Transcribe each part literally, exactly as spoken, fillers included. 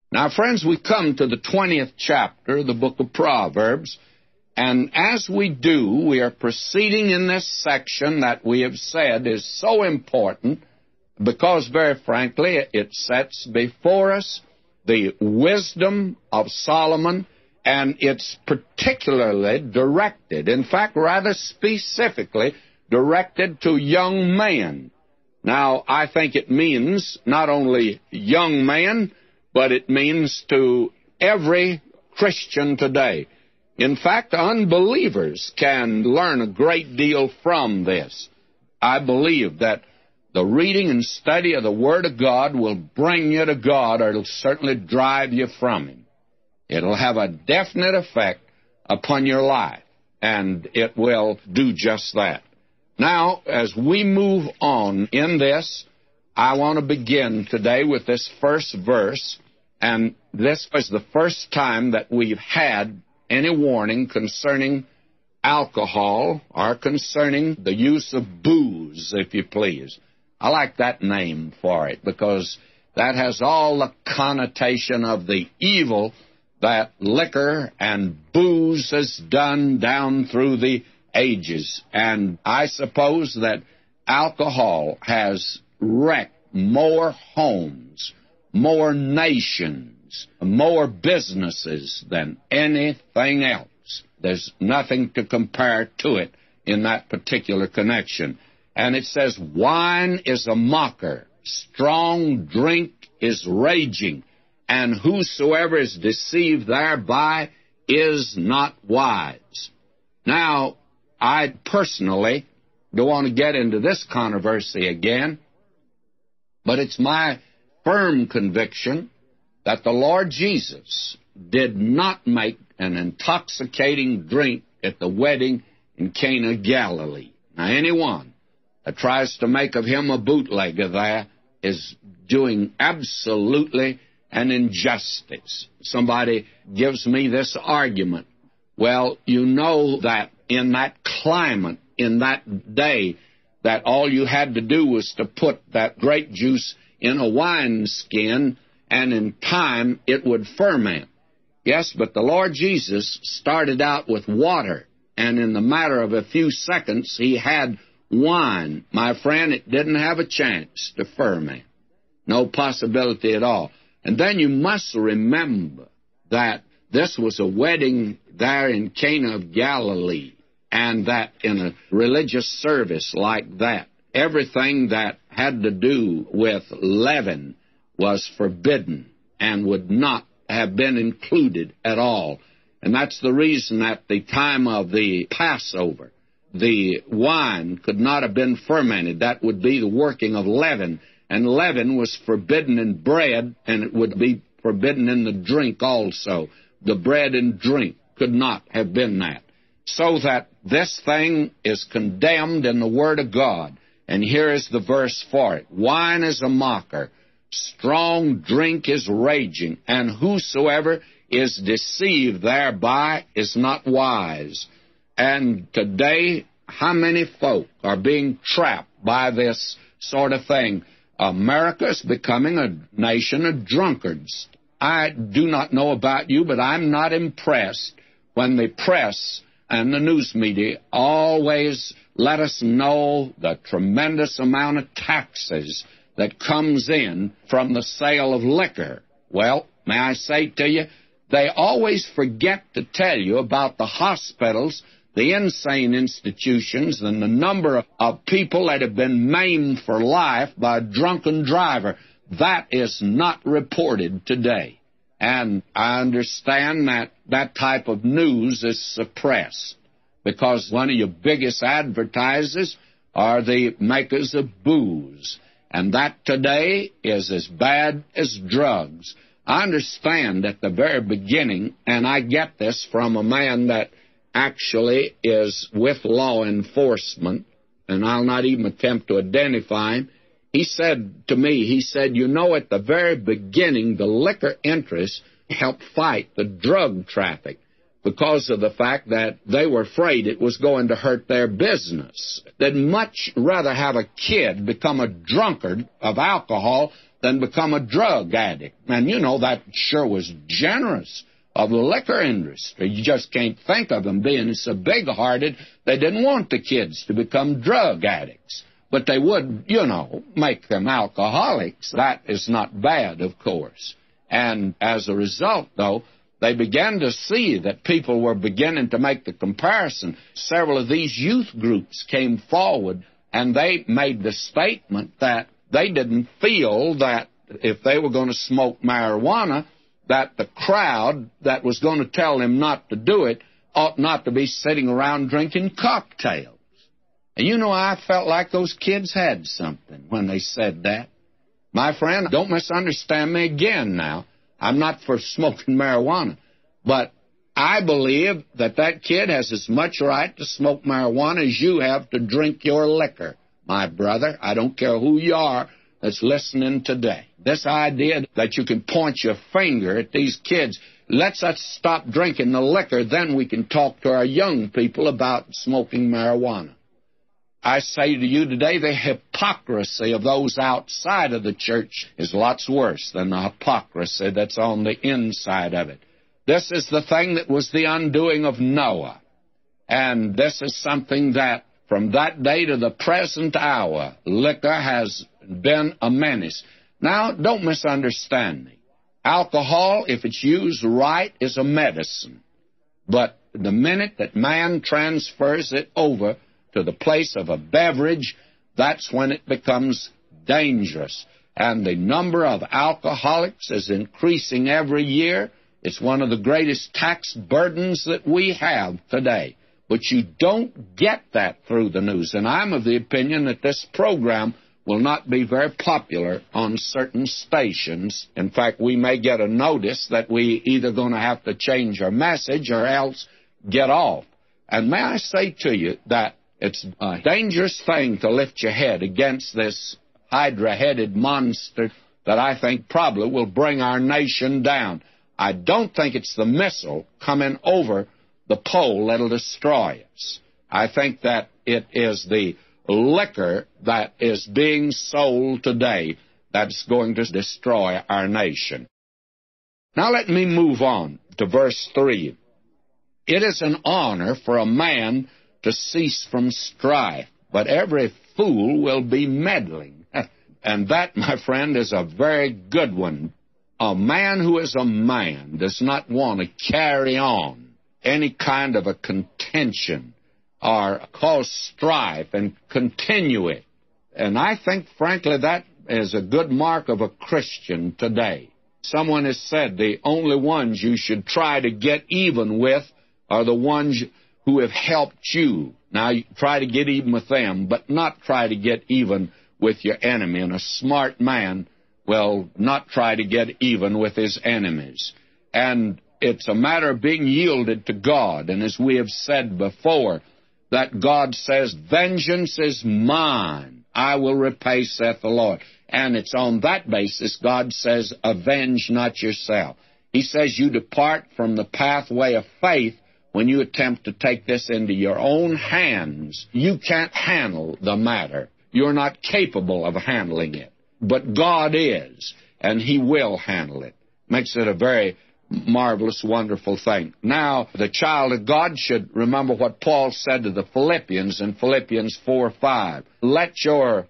Now, friends, we come to the twentieth chapter of the book of Proverbs, and as we do, we are proceeding in this section that we have said is so important because, very frankly, it sets before us the wisdom of Solomon, and it's particularly directed, in fact, rather specifically directed to young men. Now, I think it means not only young men, but it means to every Christian today. In fact, unbelievers can learn a great deal from this. I believe that the reading and study of the Word of God will bring you to God, or it'll certainly drive you from Him. It'll have a definite effect upon your life, and it will do just that. Now, as we move on in this, I want to begin today with this first verse, and this was the first time that we've had any warning concerning alcohol or concerning the use of booze, if you please. I like that name for it because that has all the connotation of the evil that liquor and booze has done down through the ages. And I suppose that alcohol has wrecked more homes, more nations, more businesses than anything else. There's nothing to compare to it in that particular connection. And it says, wine is a mocker, strong drink is raging, and whosoever is deceived thereby is not wise. Now, I personally don't want to get into this controversy again, but it's my firm conviction that the Lord Jesus did not make an intoxicating drink at the wedding in Cana of Galilee. Now, anyone that tries to make of him a bootlegger there is doing absolutely an injustice. Somebody gives me this argument. Well, you know that in that climate, in that day, that all you had to do was to put that grape juice in a wineskin, and in time it would ferment. Yes, but the Lord Jesus started out with water, and in the matter of a few seconds he had wine. My friend, it didn't have a chance to ferment. No possibility at all. And then you must remember that this was a wedding there in Cana of Galilee, and that in a religious service like that, everything that had to do with leaven was forbidden and would not have been included at all. And that's the reason at the time of the Passover, the wine could not have been fermented. That would be the working of leaven. And leaven was forbidden in bread, and it would be forbidden in the drink also. The bread and drink could not have been that. So that this thing is condemned in the Word of God. And here is the verse for it. Wine is a mocker, strong drink is raging, and whosoever is deceived thereby is not wise. And today, how many folk are being trapped by this sort of thing? America is becoming a nation of drunkards. I do not know about you, but I'm not impressed when the press and the news media always let us know the tremendous amount of taxes that comes in from the sale of liquor. Well, may I say to you, they always forget to tell you about the hospitals, the insane institutions, and the number of, of people that have been maimed for life by a drunken driver. That is not reported today. And I understand that that type of news is suppressed because one of your biggest advertisers are the makers of booze. And that today is as bad as drugs. I understand at the very beginning, and I get this from a man that actually is with law enforcement, and I'll not even attempt to identify him. He said to me, he said, you know, at the very beginning, the liquor interests helped fight the drug traffic because of the fact that they were afraid it was going to hurt their business. They'd much rather have a kid become a drunkard of alcohol than become a drug addict. And, you know, that sure was generous of the liquor industry. You just can't think of them being so big-hearted. They didn't want the kids to become drug addicts. But they would, you know, make them alcoholics. That is not bad, of course. And as a result, though, they began to see that people were beginning to make the comparison. Several of these youth groups came forward, and they made the statement that they didn't feel that if they were going to smoke marijuana, that the crowd that was going to tell them not to do it ought not to be sitting around drinking cocktails. And you know, I felt like those kids had something when they said that. My friend, don't misunderstand me again now. I'm not for smoking marijuana. But I believe that that kid has as much right to smoke marijuana as you have to drink your liquor, my brother. I don't care who you are that's listening today. This idea that you can point your finger at these kids, let's us stop drinking the liquor, then we can talk to our young people about smoking marijuana. I say to you today, the hypocrisy of those outside of the church is lots worse than the hypocrisy that's on the inside of it. This is the thing that was the undoing of Noah. And this is something that from that day to the present hour, liquor has been a menace. Now, don't misunderstand me. Alcohol, if it's used right, is a medicine. But the minute that man transfers it over to the place of a beverage, that's when it becomes dangerous. And the number of alcoholics is increasing every year. It's one of the greatest tax burdens that we have today. But you don't get that through the news. And I'm of the opinion that this program will not be very popular on certain stations. In fact, we may get a notice that we either going to have to change our message or else get off. And may I say to you that it's a dangerous thing to lift your head against this hydra-headed monster that I think probably will bring our nation down. I don't think it's the missile coming over the pole that'll destroy us. I think that it is the liquor that is being sold today that's going to destroy our nation. Now let me move on to verse three. It is an honor for a man to cease from strife, but every fool will be meddling. And that, my friend, is a very good one. A man who is a man does not want to carry on any kind of a contention or cause strife and continue it. And I think, frankly, that is a good mark of a Christian today. Someone has said the only ones you should try to get even with are the ones who have helped you. Now, you try to get even with them, but not try to get even with your enemy. And a smart man will not try to get even with his enemies. And it's a matter of being yielded to God. And as we have said before, that God says, vengeance is mine, I will repay, saith the Lord. And it's on that basis God says, avenge not yourself. He says you depart from the pathway of faith when you attempt to take this into your own hands. You can't handle the matter. You're not capable of handling it. But God is, and He will handle it. Makes it a very marvelous, wonderful thing. Now, the child of God should remember what Paul said to the Philippians in Philippians four five. Let your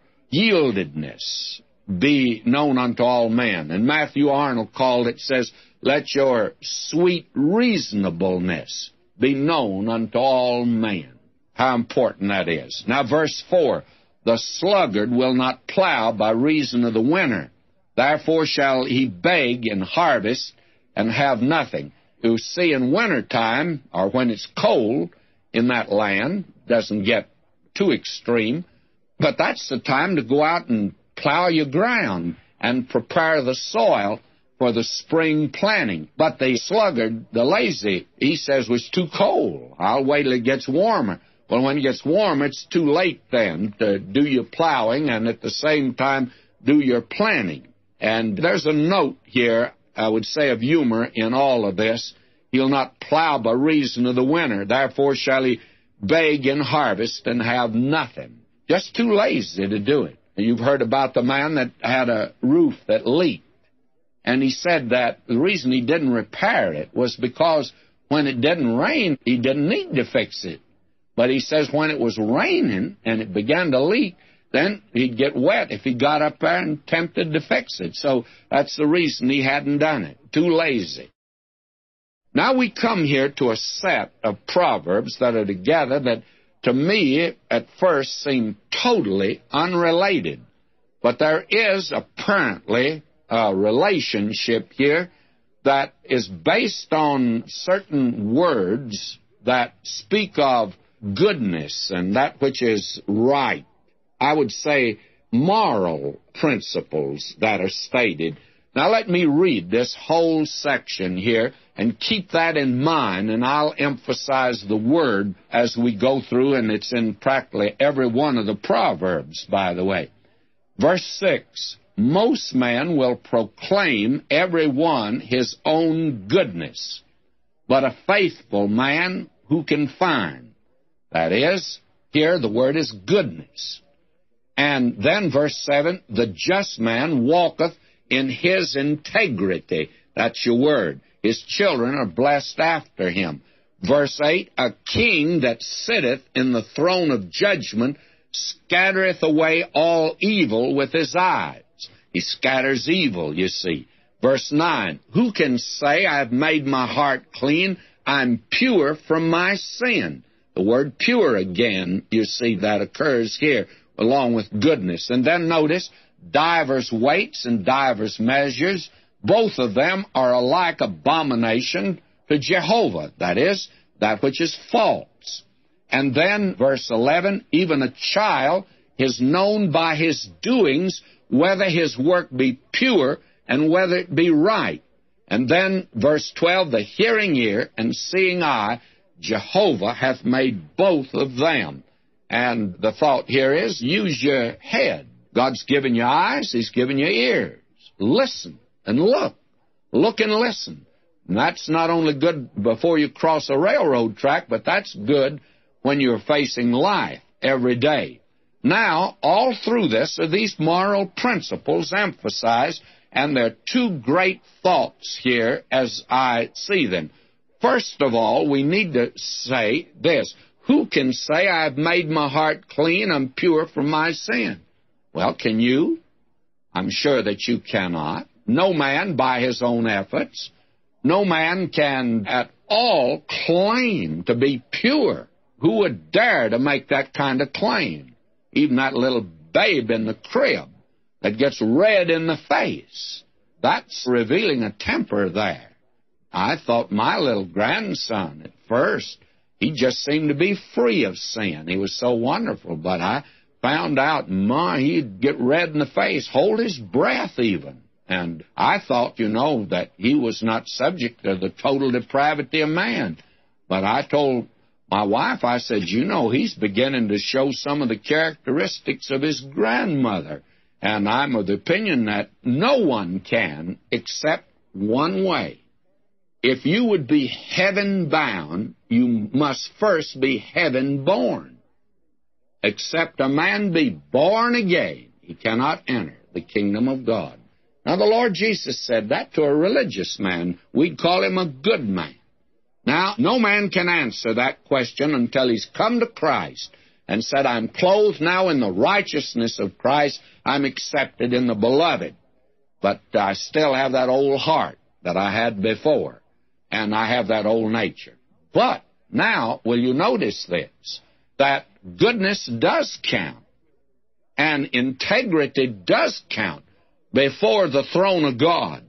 yieldedness be known unto all men. And Matthew Arnold called it, says, let your sweet reasonableness be known unto all men. How important that is. Now, verse four. The sluggard will not plow by reason of the winter. Therefore shall he beg in harvest and have nothing. You see, in wintertime, or when it's cold in that land, doesn't get too extreme, but that's the time to go out and plow your ground and prepare the soil for the spring planting. But the sluggard, the lazy, he says, well, it's too cold. I'll wait till it gets warmer. Well, when it gets warm, it's too late then to do your plowing and at the same time do your planting. And there's a note here, I would say, of humor in all of this. He'll not plow by reason of the winter. Therefore shall he beg in harvest and have nothing. Just too lazy to do it. You've heard about the man that had a roof that leaked. And he said that the reason he didn't repair it was because when it didn't rain, he didn't need to fix it. But he says when it was raining and it began to leak, then he'd get wet if he got up there and attempted to fix it. So that's the reason he hadn't done it. Too lazy. Now we come here to a set of proverbs that are together that to me at first seem totally unrelated. But there is apparently a relationship here that is based on certain words that speak of goodness and that which is right. I would say moral principles that are stated. Now let me read this whole section here and keep that in mind, and I'll emphasize the word as we go through, and it's in practically every one of the Proverbs, by the way. Verse six, most men will proclaim every one his own goodness, but a faithful man who can find? That is, here the word is goodness. And then verse seven, the just man walketh in his integrity. That's your word. His children are blessed after him. Verse eight, a king that sitteth in the throne of judgment scattereth away all evil with his eyes. He scatters evil, you see. Verse nine, who can say, I have made my heart clean, I'm pure from my sin? The word pure again, you see, that occurs here, along with goodness. And then notice, divers weights and divers measures, both of them are alike abomination to Jehovah, that is, that which is false. And then, verse eleven, even a child is known by his doings, whether his work be pure and whether it be right. And then, verse twelve, the hearing ear and seeing eye, Jehovah hath made both of them. And the thought here is, use your head. God's given you eyes, He's given you ears. Listen and look. Look and listen. And that's not only good before you cross a railroad track, but that's good when you're facing life every day. Now, all through this are these moral principles emphasized, and there are two great thoughts here as I see them. First of all, we need to say this. Who can say, I have made my heart clean, I'm pure from my sin? Well, can you? I'm sure that you cannot. No man by his own efforts. No man can at all claim to be pure. Who would dare to make that kind of claim? Even that little babe in the crib that gets red in the face. That's revealing a temper there. I thought my little grandson at first, he just seemed to be free of sin. He was so wonderful, but I found out, my, he'd get red in the face, hold his breath even. And I thought, you know, that he was not subject to the total depravity of man. But I told my wife, I said, you know, he's beginning to show some of the characteristics of his grandmother. And I'm of the opinion that no one can except one way. If you would be heaven-bound, you must first be heaven-born. Except a man be born again, he cannot enter the kingdom of God. Now, the Lord Jesus said that to a religious man. We'd call him a good man. Now, no man can answer that question until he's come to Christ and said, I'm clothed now in the righteousness of Christ. I'm accepted in the beloved. But I still have that old heart that I had before, and I have that old nature. But now, will you notice this, that goodness does count, and integrity does count before the throne of God,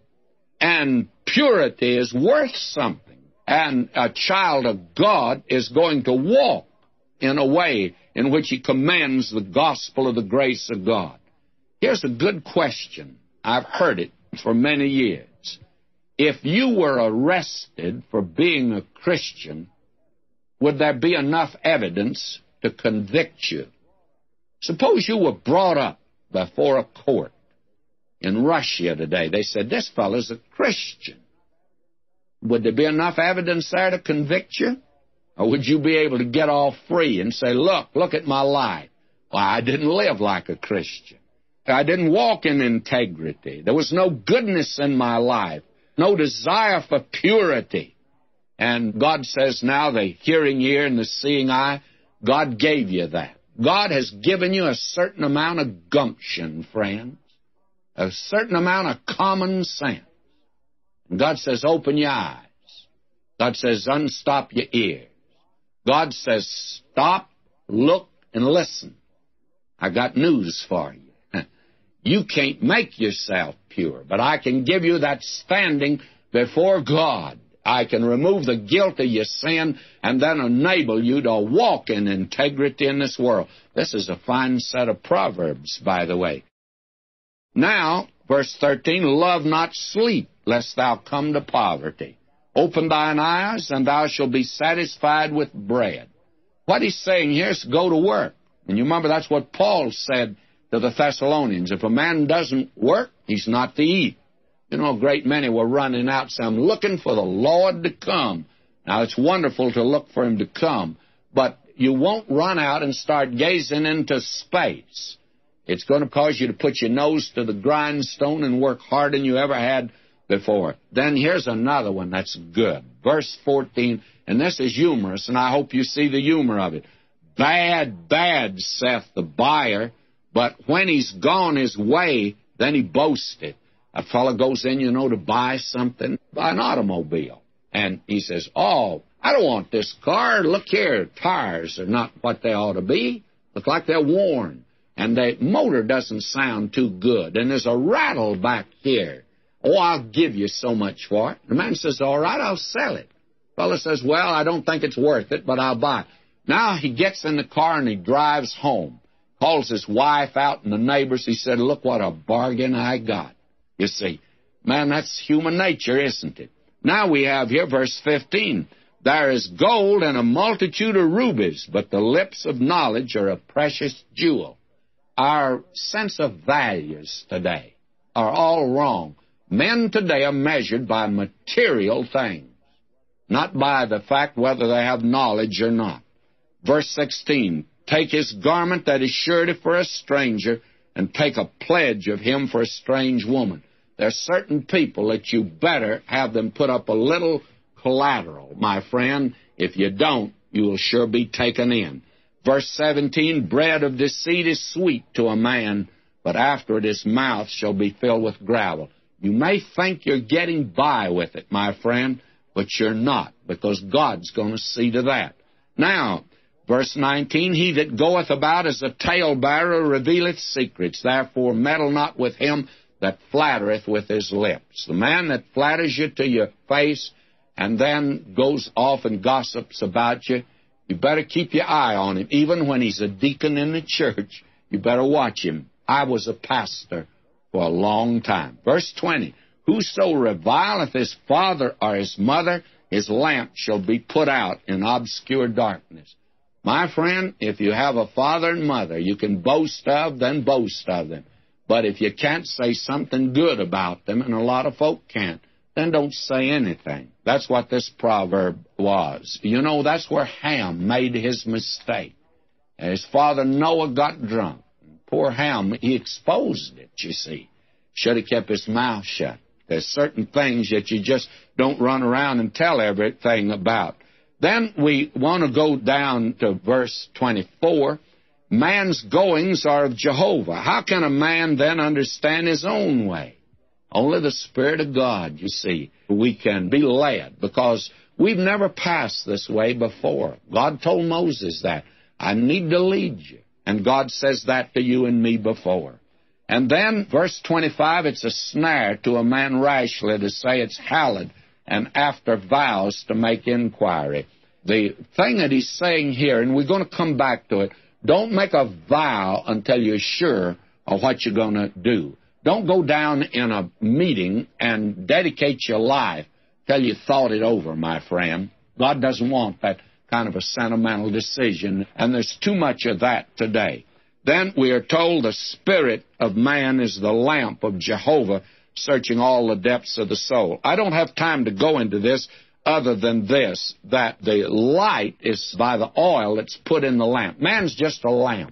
and purity is worth something, and a child of God is going to walk in a way in which he commends the gospel of the grace of God. Here's a good question. I've heard it for many years. If you were arrested for being a Christian, would there be enough evidence to convict you? Suppose you were brought up before a court in Russia today. They said, this fellow's a Christian. Would there be enough evidence there to convict you? Or would you be able to get off free and say, look, look at my life. Well, I didn't live like a Christian. I didn't walk in integrity. There was no goodness in my life, no desire for purity. And God says now, the hearing ear and the seeing eye, God gave you that. God has given you a certain amount of gumption, friends, a certain amount of common sense. And God says, open your eyes. God says, unstop your ears. God says, stop, look, and listen. I got news for you. You can't make yourself pure, but I can give you that standing before God. I can remove the guilt of your sin and then enable you to walk in integrity in this world. This is a fine set of Proverbs, by the way. Now, verse thirteen, love not sleep, lest thou come to poverty. Open thine eyes, and thou shalt be satisfied with bread. What he's saying here is go to work. And you remember that's what Paul said to the Thessalonians. If a man doesn't work, he's not to eat. You know, a great many were running out saying, I'm looking for the Lord to come. Now, it's wonderful to look for him to come, but you won't run out and start gazing into space. It's going to cause you to put your nose to the grindstone and work harder than you ever had before. Then here's another one that's good. Verse fourteen, and this is humorous, and I hope you see the humor of it. Bad, bad, saith the buyer, but when he's gone his way, then he boasted. A fellow goes in, you know, to buy something, buy an automobile. And he says, oh, I don't want this car. Look here, tires are not what they ought to be. Look like they're worn. And the motor doesn't sound too good. And there's a rattle back here. Oh, I'll give you so much for it. The man says, all right, I'll sell it. The fellow says, well, I don't think it's worth it, but I'll buy it. Now he gets in the car and he drives home. Calls his wife out and the neighbors. He said, look what a bargain I got. You see, man, that's human nature, isn't it? Now we have here verse fifteen. There is gold and a multitude of rubies, but the lips of knowledge are a precious jewel. Our sense of values today are all wrong. Men today are measured by material things, not by the fact whether they have knowledge or not. Verse sixteen, take his garment that is surety for a stranger, and take a pledge of him for a strange woman. There are certain people that you better have them put up a little collateral, my friend. If you don't, you will sure be taken in. Verse seventeen, bread of deceit is sweet to a man, but afterward his mouth shall be filled with gravel. You may think you're getting by with it, my friend, but you're not, because God's going to see to that. Now, verse nineteen, he that goeth about as a talebearer revealeth secrets. Therefore meddle not with him that flattereth with his lips. The man that flatters you to your face and then goes off and gossips about you, you better keep your eye on him. Even when he's a deacon in the church, you better watch him. I was a pastor for a long time. Verse twenty, whoso revileth his father or his mother, his lamp shall be put out in obscure darkness. My friend, if you have a father and mother you can boast of, then boast of them. But if you can't say something good about them, and a lot of folk can't, then don't say anything. That's what this proverb was. You know, that's where Ham made his mistake. His father Noah got drunk. Poor Ham, he exposed it, you see. Should have kept his mouth shut. There's certain things that you just don't run around and tell everything about. Then we want to go down to verse twenty-four. Man's goings are of Jehovah. How can a man then understand his own way? Only the Spirit of God, you see, we can be led, because we've never passed this way before. God told Moses that. I need to lead you. And God says that to you and me before. And then, verse twenty-five, it's a snare to a man rashly to say it's hallowed, and after vows to make inquiry. The thing that he's saying here, and we're going to come back to it, don't make a vow until you're sure of what you're going to do. Don't go down in a meeting and dedicate your life till you thought it over, my friend. God doesn't want that kind of a sentimental decision, and there's too much of that today. Then we are told the spirit of man is the lamp of Jehovah, searching all the depths of the soul. I don't have time to go into this other than this, that the light is by the oil that's put in the lamp. Man's just a lamp.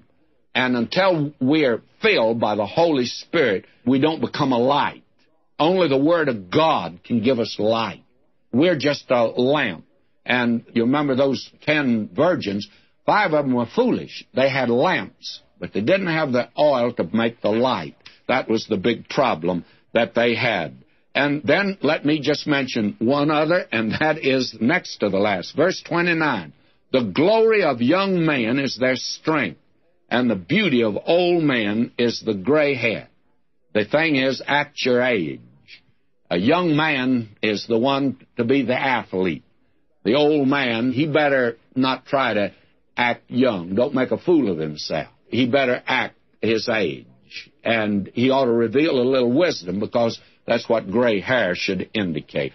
And until we are filled by the Holy Spirit, we don't become a light. Only the Word of God can give us light. We're just a lamp. And you remember those ten virgins, five of them were foolish. They had lamps, but they didn't have the oil to make the light. That was the big problem that they had. And then let me just mention one other, and that is next to the last. Verse twenty-nine, the glory of young men is their strength, and the beauty of old men is the gray hair. The thing is, act your age. A young man is the one to be the athlete. The old man, he better not try to act young. Don't make a fool of himself. He better act his age. And he ought to reveal a little wisdom, because that's what gray hair should indicate.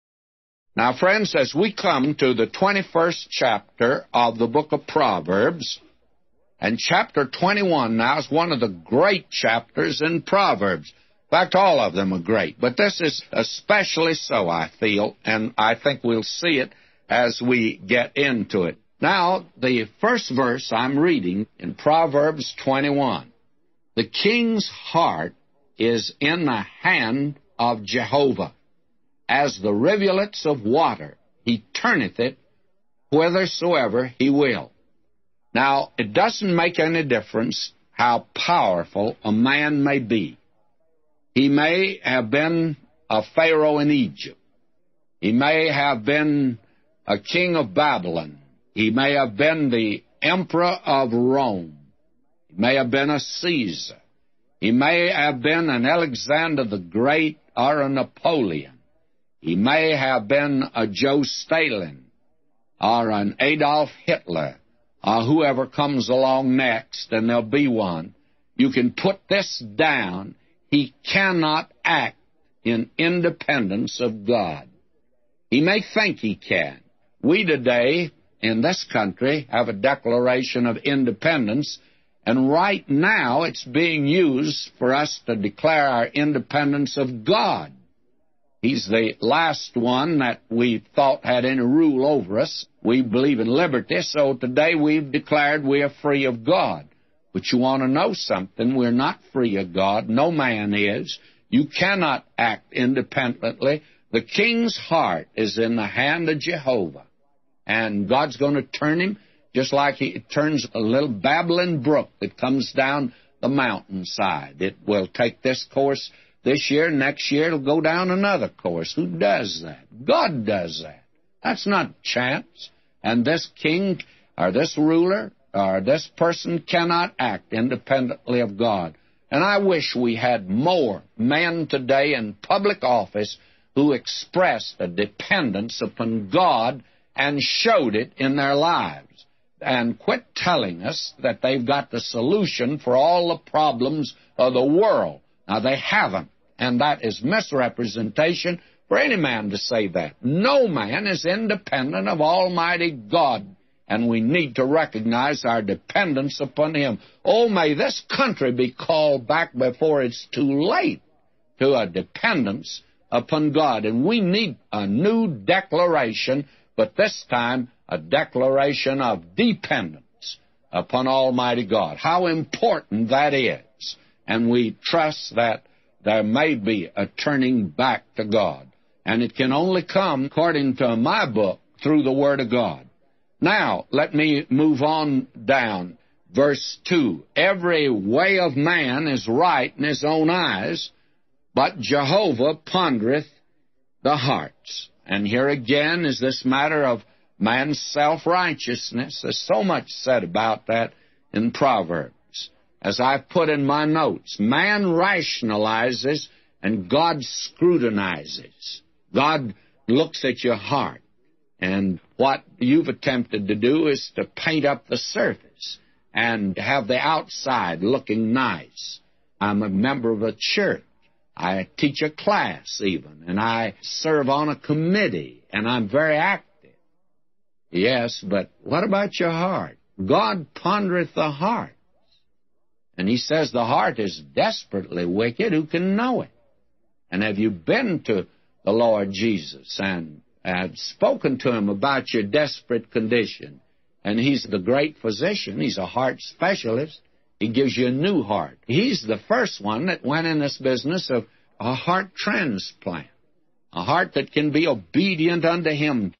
Now, friends, as we come to the twenty-first chapter of the book of Proverbs, and chapter twenty-one now is one of the great chapters in Proverbs. In fact, all of them are great, but this is especially so, I feel, and I think we'll see it as we get into it. Now, the first verse I'm reading in Proverbs twenty-one. The king's heart is in the hand of Jehovah. As the rivulets of water, he turneth it whithersoever he will. Now, it doesn't make any difference how powerful a man may be. He may have been a Pharaoh in Egypt. He may have been a king of Babylon. He may have been the emperor of Rome. He may have been a Caesar. He may have been an Alexander the Great or a Napoleon. He may have been a Joe Stalin or an Adolf Hitler or whoever comes along next, and there'll be one. You can put this down. He cannot act in independence of God. He may think he can. We today in this country have a Declaration of Independence, and right now it's being used for us to declare our independence of God. He's the last one that we thought had any rule over us. We believe in liberty, so today we've declared we are free of God. But you want to know something? We're not free of God. No man is. You cannot act independently. The king's heart is in the hand of Jehovah, and God's going to turn him just like he turns a little babbling brook that comes down the mountainside. It will take this course this year, next year it'll go down another course. Who does that? God does that. That's not chance. And this king or this ruler or this person cannot act independently of God. And I wish we had more men today in public office who expressed a dependence upon God and showed it in their lives. And quit telling us that they've got the solution for all the problems of the world. Now, they haven't, and that is misrepresentation for any man to say that. No man is independent of Almighty God, and we need to recognize our dependence upon Him. Oh, may this country be called back before it's too late to a dependence upon God. And we need a new declaration, but this time a declaration of dependence upon Almighty God. How important that is. And we trust that there may be a turning back to God. And it can only come, according to my book, through the Word of God. Now, let me move on down. Verse two, every way of man is right in his own eyes, but Jehovah pondereth the hearts. And here again is this matter of man's self-righteousness. There's so much said about that in Proverbs. As I've put in my notes, man rationalizes and God scrutinizes. God looks at your heart. And what you've attempted to do is to paint up the surface and have the outside looking nice. I'm a member of a church. I teach a class even, and I serve on a committee, and I'm very active. Yes, but what about your heart? God pondereth the heart. And He says the heart is desperately wicked. Who can know it? And have you been to the Lord Jesus and have spoken to Him about your desperate condition? And He's the great physician. He's a heart specialist. He gives you a new heart. He's the first one that went in this business of a heart transplant, a heart that can be obedient unto Him.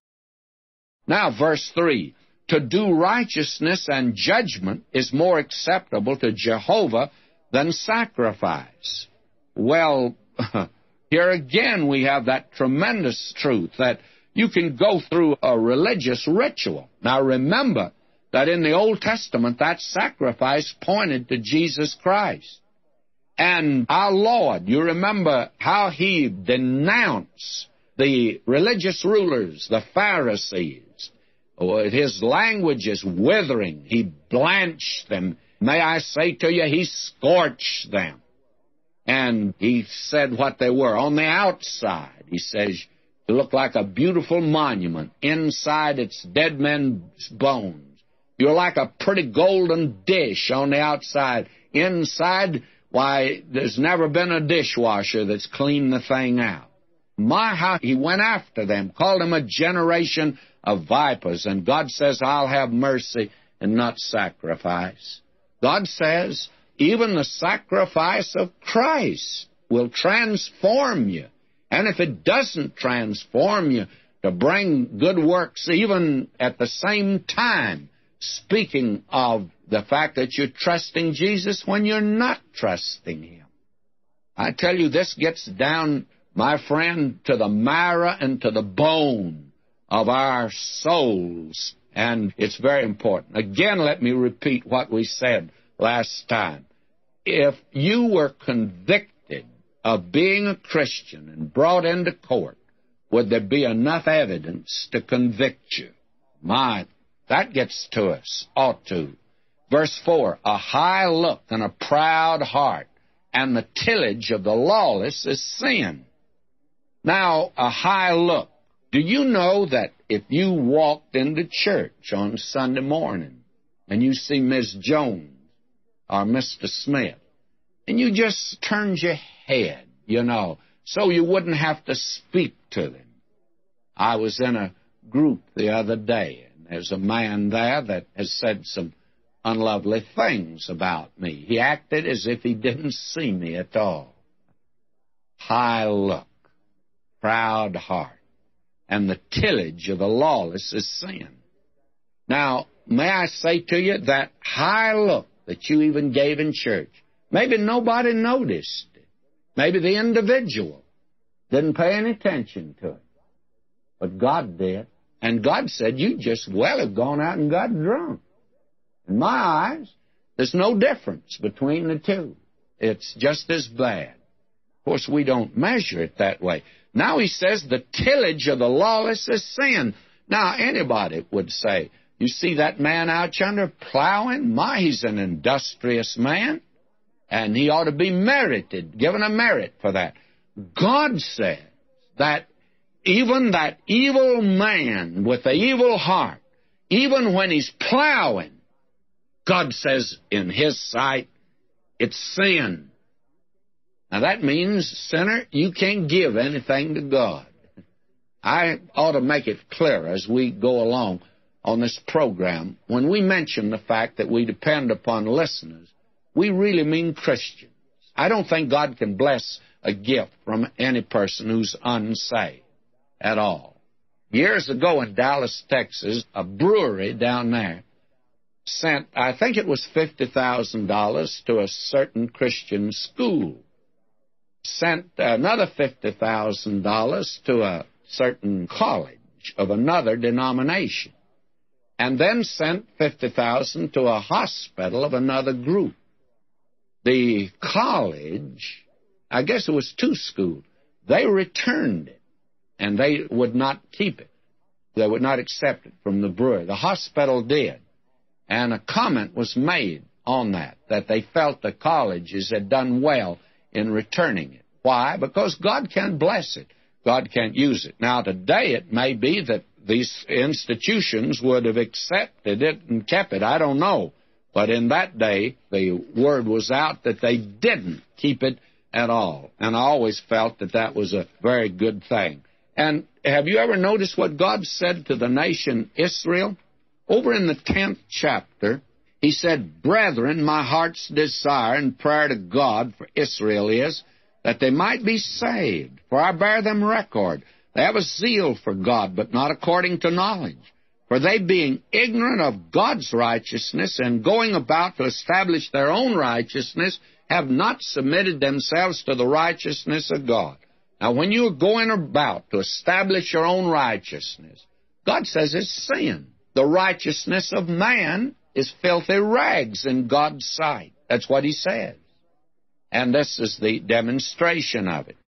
Now, verse three, to do righteousness and judgment is more acceptable to Jehovah than sacrifice. Well, here again we have that tremendous truth that you can go through a religious ritual. Now remember that in the Old Testament that sacrifice pointed to Jesus Christ. And our Lord, you remember how He denounced the religious rulers, the Pharisees. His language is withering. He blanched them. May I say to you, He scorched them. And He said what they were. On the outside, He says, you look like a beautiful monument. Inside, it's dead men's bones. You're like a pretty golden dish on the outside. Inside, why, there's never been a dishwasher that's cleaned the thing out. My, how He went after them, called them a generation of vipers. And God says, I'll have mercy and not sacrifice. God says, even the sacrifice of Christ will transform you. And if it doesn't transform you to bring good works, even at the same time, speaking of the fact that you're trusting Jesus when you're not trusting Him. I tell you, this gets down, my friend, to the marrow and to the bone of our souls. And it's very important. Again, let me repeat what we said last time. If you were convicted of being a Christian and brought into court, would there be enough evidence to convict you? My, that gets to us, ought to. Verse four, a high look and a proud heart, and the tillage of the lawless is sin. Now, a high look. Do you know that if you walked into church on Sunday morning and you see Miss Jones or Mister Smith, and you just turned your head, you know, so you wouldn't have to speak to them. I was in a group the other day, and there's a man there that has said some unlovely things about me. He acted as if he didn't see me at all. High look, proud heart, and the tillage of the lawless is sin. Now, may I say to you, that high look that you even gave in church, maybe nobody noticed it. Maybe the individual didn't pay any attention to it. But God did. And God said, you just well have gone out and got drunk. In my eyes, there's no difference between the two. It's just as bad. Of course, we don't measure it that way. Now He says the tillage of the lawless is sin. Now, anybody would say, you see that man out yonder plowing? My, he's an industrious man, and he ought to be merited, given a merit for that. God says that even that evil man with the evil heart, even when he's plowing, God says in His sight, it's sin. Now that means, sinner, you can't give anything to God. I ought to make it clear as we go along on this program. When we mention the fact that we depend upon listeners, we really mean Christians. I don't think God can bless a gift from any person who's unsaved at all. Years ago in Dallas, Texas, a brewery down there sent, I think it was fifty thousand dollars to a certain Christian school, sent another fifty thousand dollars to a certain college of another denomination, and then sent fifty thousand dollars to a hospital of another group. The college, I guess it was two schools, they returned it, and they would not keep it. They would not accept it from the brewer. The hospital did. And a comment was made on that, that they felt the colleges had done well in returning it. Why? Because God can bless it. God can't use it. Now, today it may be that these institutions would have accepted it and kept it. I don't know. But in that day, the word was out that they didn't keep it at all. And I always felt that that was a very good thing. And have you ever noticed what God said to the nation Israel? Over in the tenth chapter, He said, Brethren, my heart's desire and prayer to God for Israel is that they might be saved. For I bear them record. They have a zeal for God, but not according to knowledge. For they, being ignorant of God's righteousness and going about to establish their own righteousness, have not submitted themselves to the righteousness of God. Now, when you're going about to establish your own righteousness, God says it's sin. The righteousness of man is filthy rags in God's sight. That's what he says. And this is the demonstration of it.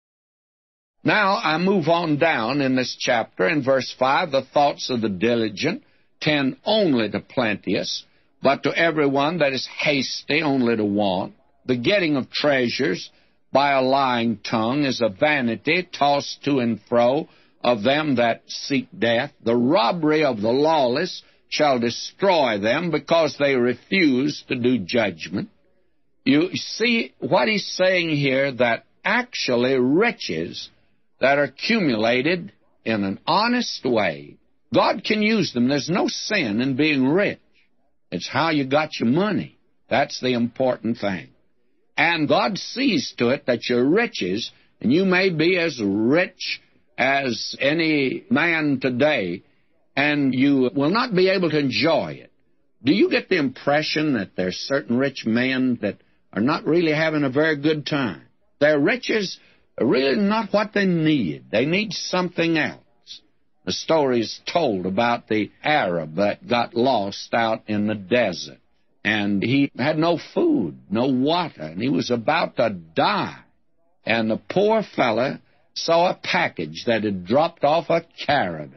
Now, I move on down in this chapter. In verse five, the thoughts of the diligent tend only to plenteous, but to everyone that is hasty only to want. The getting of treasures by a lying tongue is a vanity tossed to and fro of them that seek death. The robbery of the lawless shall destroy them, because they refuse to do judgment. You see what he's saying here, that actually riches that are accumulated in an honest way, God can use them. There's no sin in being rich. It's how you got your money. That's the important thing. And God sees to it that your riches, and you may be as rich as any man today, and you will not be able to enjoy it. Do you get the impression that there's certain rich men that are not really having a very good time? Their riches are really not what they need. They need something else. The story is told about the Arab that got lost out in the desert, and he had no food, no water, and he was about to die. And the poor fella saw a package that had dropped off a caravan.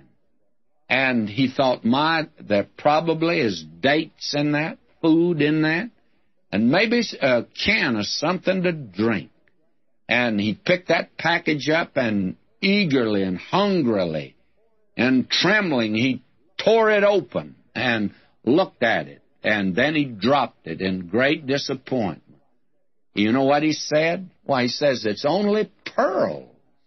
And he thought, my, there probably is dates in that, food in that, and maybe a can of something to drink. And he picked that package up, and eagerly and hungrily and trembling, he tore it open and looked at it. And then he dropped it in great disappointment. You know what he said? Why, he says, it's only pearls.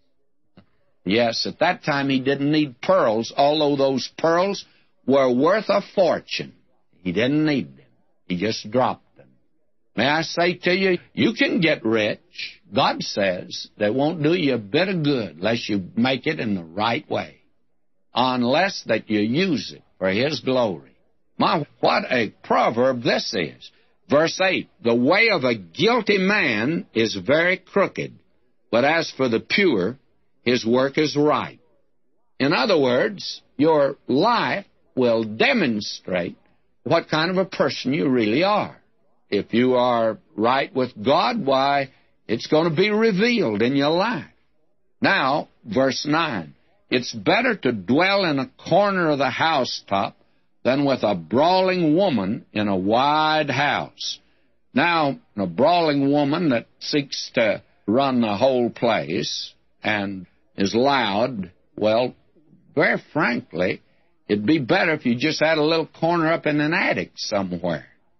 Yes, at that time he didn't need pearls, although those pearls were worth a fortune. He didn't need them. He just dropped them. May I say to you, you can get rich. God says that won't do you a bit of good unless you make it in the right way, unless that you use it for His glory. My, what a proverb this is. Verse eight, the way of a guilty man is very crooked, but as for the pure, his work is right. In other words, your life will demonstrate what kind of a person you really are. If you are right with God, why, it's going to be revealed in your life. Now, verse nine, it's better to dwell in a corner of the housetop than with a brawling woman in a wide house. Now, a brawling woman that seeks to run the whole place and is loud, well, very frankly, it'd be better if you just had a little corner up in an attic somewhere.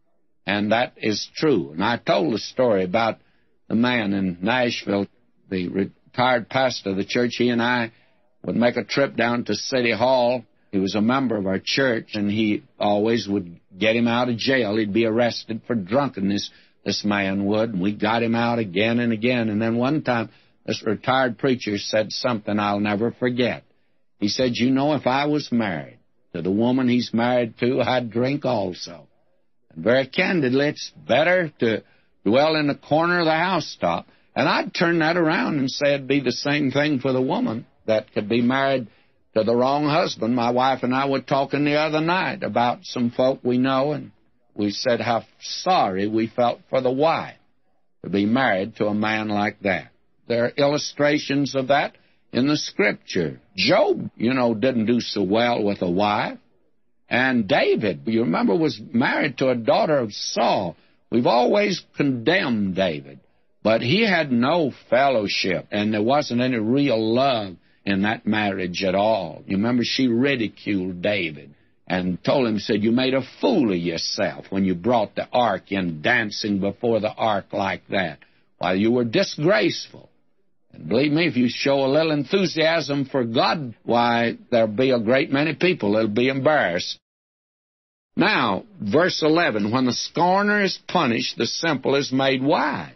And that is true. And I told a story about the man in Nashville, the retired pastor of the church. He and I would make a trip down to City Hall. He was a member of our church, and he always would get him out of jail. He'd be arrested for drunkenness, this man would, and we got him out again and again. And then one time, this retired preacher said something I'll never forget. He said, you know, if I was married to the woman he's married to, I'd drink also. And very candidly, it's better to dwell in the corner of the housetop. And I'd turn that around and say it'd be the same thing for the woman that could be married to the wrong husband. My wife and I were talking the other night about some folk we know, and we said how sorry we felt for the wife to be married to a man like that. There are illustrations of that in the Scripture. Job, you know, didn't do so well with a wife. And David, you remember, was married to a daughter of Saul. We've always condemned David, but he had no fellowship, and there wasn't any real love in that marriage at all. You remember, she ridiculed David and told him, said, you made a fool of yourself when you brought the ark in, dancing before the ark like that. Why, you were disgraceful. And believe me, if you show a little enthusiasm for God, why, there'll be a great many people that'll be embarrassed. Now, verse eleven, when the scorner is punished, the simple is made wise.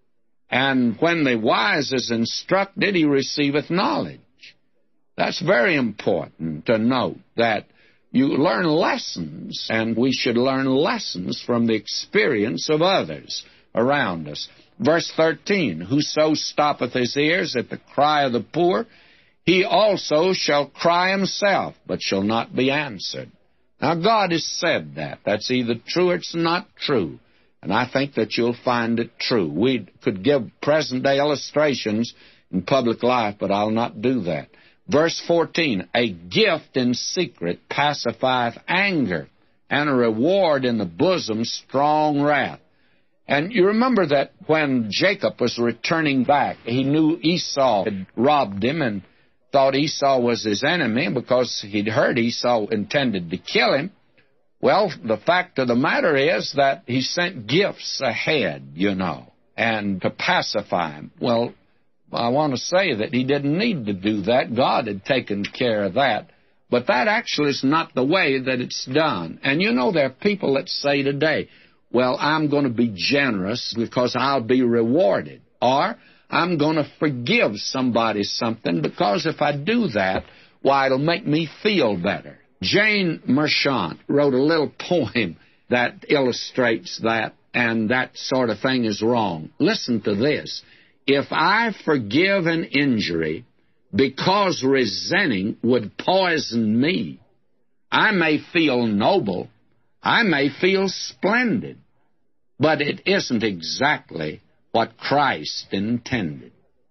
And when the wise is instructed, he receiveth knowledge. That's very important to note, that you learn lessons, and we should learn lessons from the experience of others around us. Verse thirteen, whoso stoppeth his ears at the cry of the poor, he also shall cry himself, but shall not be answered. Now, God has said that. That's either true or it's not true. And I think that you'll find it true. We could give present-day illustrations in public life, but I'll not do that. Verse fourteen, a gift in secret pacifieth anger, and a reward in the bosom strong wrath. And you remember that when Jacob was returning back, he knew Esau had robbed him and thought Esau was his enemy because he'd heard Esau intended to kill him. Well, the fact of the matter is that he sent gifts ahead, you know, and to pacify him. Well, I want to say that he didn't need to do that. God had taken care of that. But that actually is not the way that it's done. And you know, there are people that say today, well, I'm going to be generous because I'll be rewarded. Or, I'm going to forgive somebody something because if I do that, why, it'll make me feel better. Jane Marchant wrote a little poem that illustrates that, and that sort of thing is wrong. Listen to this. If I forgive an injury because resenting would poison me, I may feel noble, I may feel splendid, but it isn't exactly what Christ intended.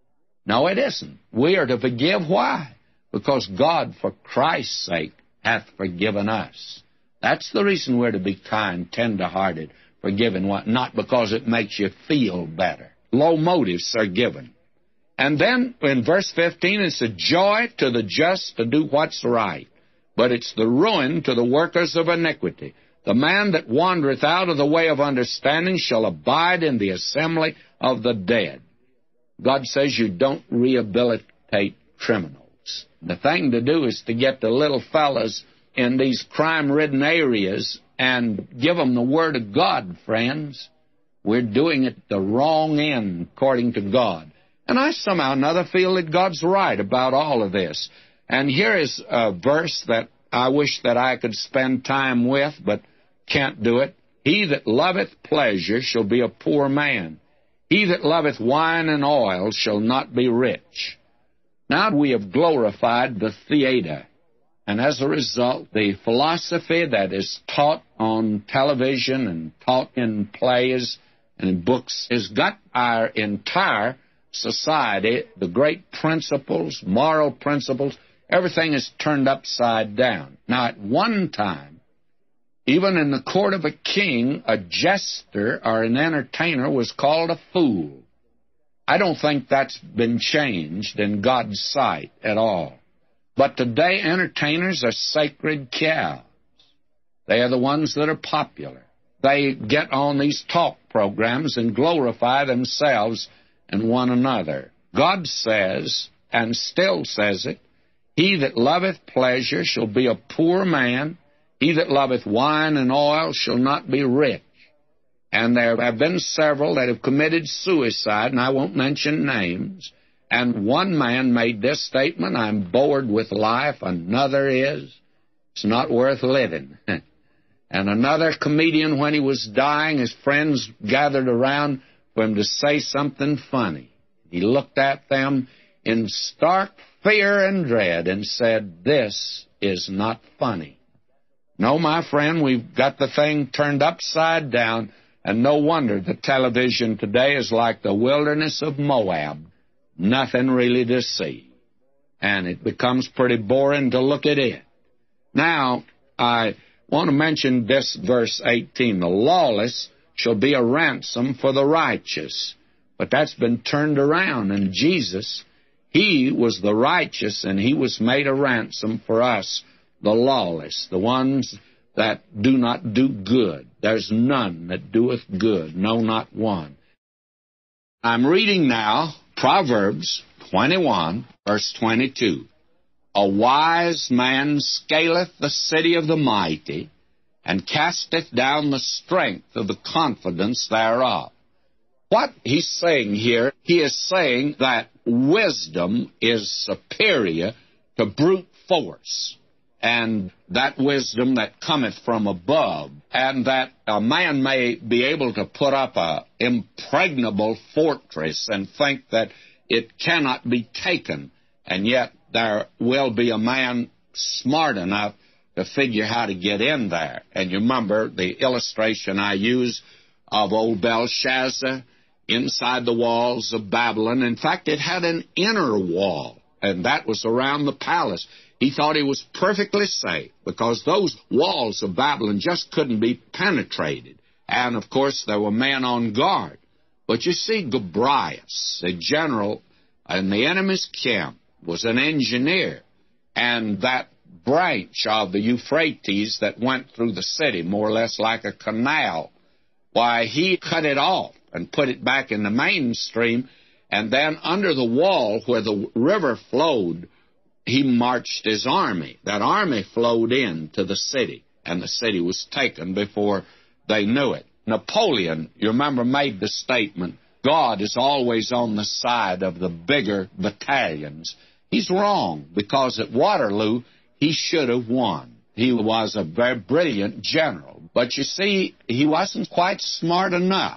No, it isn't. We are to forgive. Why? Because God, for Christ's sake, hath forgiven us. That's the reason we're to be kind, tender-hearted, forgiving, not because it makes you feel better. Low motives are given. And then in verse fifteen, it's a joy to the just to do what's right, but it's the ruin to the workers of iniquity. The man that wandereth out of the way of understanding shall abide in the assembly of the dead. God says you don't rehabilitate criminals. The thing to do is to get the little fellas in these crime-ridden areas and give them the Word of God, friends. We're doing it the wrong end, according to God. And I somehow or another feel that God's right about all of this. And here is a verse that I wish that I could spend time with, but can't do it. He that loveth pleasure shall be a poor man. He that loveth wine and oil shall not be rich. Now we have glorified the theater. And as a result, the philosophy that is taught on television and taught in plays and in books has got our entire society, the great principles, moral principles, everything is turned upside down. Now, at one time, even in the court of a king, a jester or an entertainer was called a fool. I don't think that's been changed in God's sight at all. But today, entertainers are sacred cows. They are the ones that are popular. They get on these talk programs and glorify themselves and one another. God says, and still says it, he that loveth pleasure shall be a poor man. He that loveth wine and oil shall not be rich. And there have been several that have committed suicide, and I won't mention names. And one man made this statement, I'm bored with life. Another is, it's not worth living. And another comedian, when he was dying, his friends gathered around for him to say something funny. He looked at them in stark fear and dread and said, this is not funny. No, my friend, we've got the thing turned upside down, and no wonder the television today is like the wilderness of Moab. Nothing really to see. And it becomes pretty boring to look at it. Now, I want to mention this verse eighteen. The lawless shall be a ransom for the righteous. But that's been turned around, and Jesus, he was the righteous, and he was made a ransom for us, the lawless, the ones that do not do good. There's none that doeth good, no, not one. I'm reading now Proverbs twenty-one, verse twenty-two. A wise man scaleth the city of the mighty, and casteth down the strength of the confidence thereof. What he's saying here, he is saying that wisdom is superior to brute force, and that wisdom that cometh from above, and that a man may be able to put up a impregnable fortress and think that it cannot be taken, and yet there will be a man smart enough to figure how to get in there. And you remember the illustration I used of old Belshazzar inside the walls of Babylon. In fact, it had an inner wall, and that was around the palace. He thought he was perfectly safe because those walls of Babylon just couldn't be penetrated. And, of course, there were men on guard. But you see, Gobryas, the general in the enemy's camp, was an engineer, and that branch of the Euphrates that went through the city, more or less like a canal, why, he cut it off and put it back in the mainstream, and then under the wall where the river flowed, he marched his army. That army flowed into the city, and the city was taken before they knew it. Napoleon, you remember, made the statement, God is always on the side of the bigger battalions. He's wrong, because at Waterloo, he should have won. He was a very brilliant general. But you see, he wasn't quite smart enough,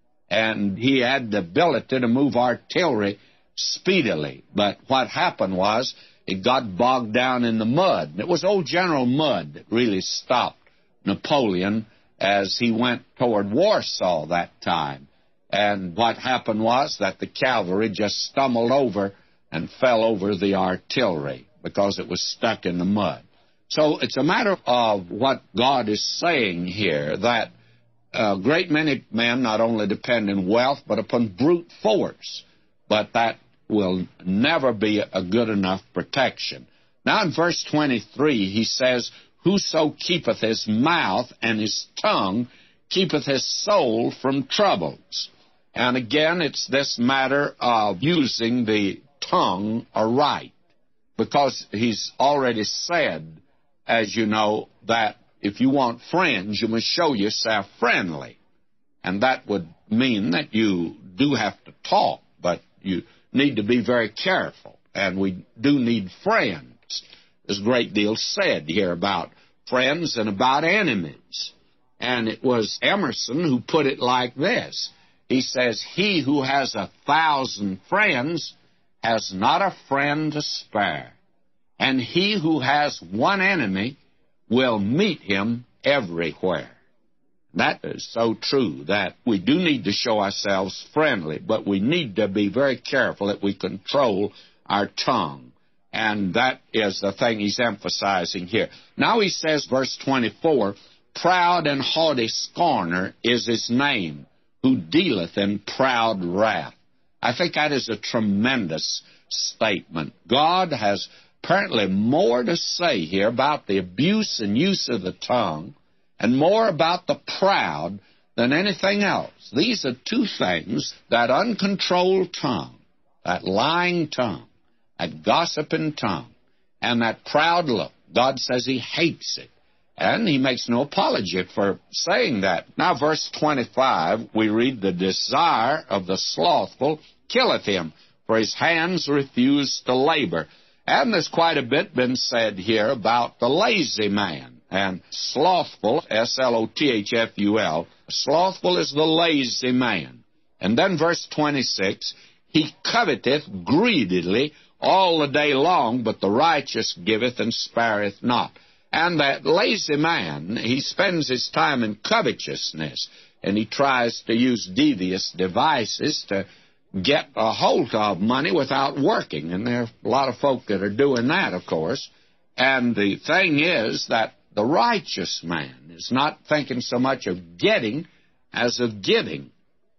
and he had the ability to move artillery speedily. But what happened was, it got bogged down in the mud. It was old General Mudd that really stopped Napoleon as he went toward Warsaw that time. And what happened was that the cavalry just stumbled over and fell over the artillery because it was stuck in the mud. So it's a matter of what God is saying here, that a great many men not only depend on wealth, but upon brute force. But that will never be a good enough protection. Now in verse twenty-three, he says, Whoso keepeth his mouth and his tongue keepeth his soul from troubles. And again, it's this matter of using the tongue aright, because he's already said, as you know, that if you want friends, you must show yourself friendly. And that would mean that you do have to talk, but you need to be very careful. And we do need friends. There's a great deal said here about friends and about enemies. And it was Emerson who put it like this. He says, He who has a thousand friends has not a friend to spare. And he who has one enemy will meet him everywhere. That is so true, that we do need to show ourselves friendly, but we need to be very careful that we control our tongue. And that is the thing he's emphasizing here. Now he says, verse twenty-four, Proud and haughty scorner is his name, who dealeth in proud wrath. I think that is a tremendous statement. God has apparently more to say here about the abuse and use of the tongue, and more about the proud than anything else. These are two things, that uncontrolled tongue, that lying tongue, that gossiping tongue, and that proud look. God says he hates it, and he makes no apology for saying that. Now, verse twenty-five, we read, The desire of the slothful killeth him, for his hands refuse to labor. And there's quite a bit been said here about the lazy man. And slothful, S L O T H F U L, slothful is the lazy man. And then verse twenty-six, He coveteth greedily all the day long, but the righteous giveth and spareth not. And that lazy man, he spends his time in covetousness, and he tries to use devious devices to get a hold of money without working. And there are a lot of folk that are doing that, of course. And the thing is that the righteous man is not thinking so much of getting as of giving,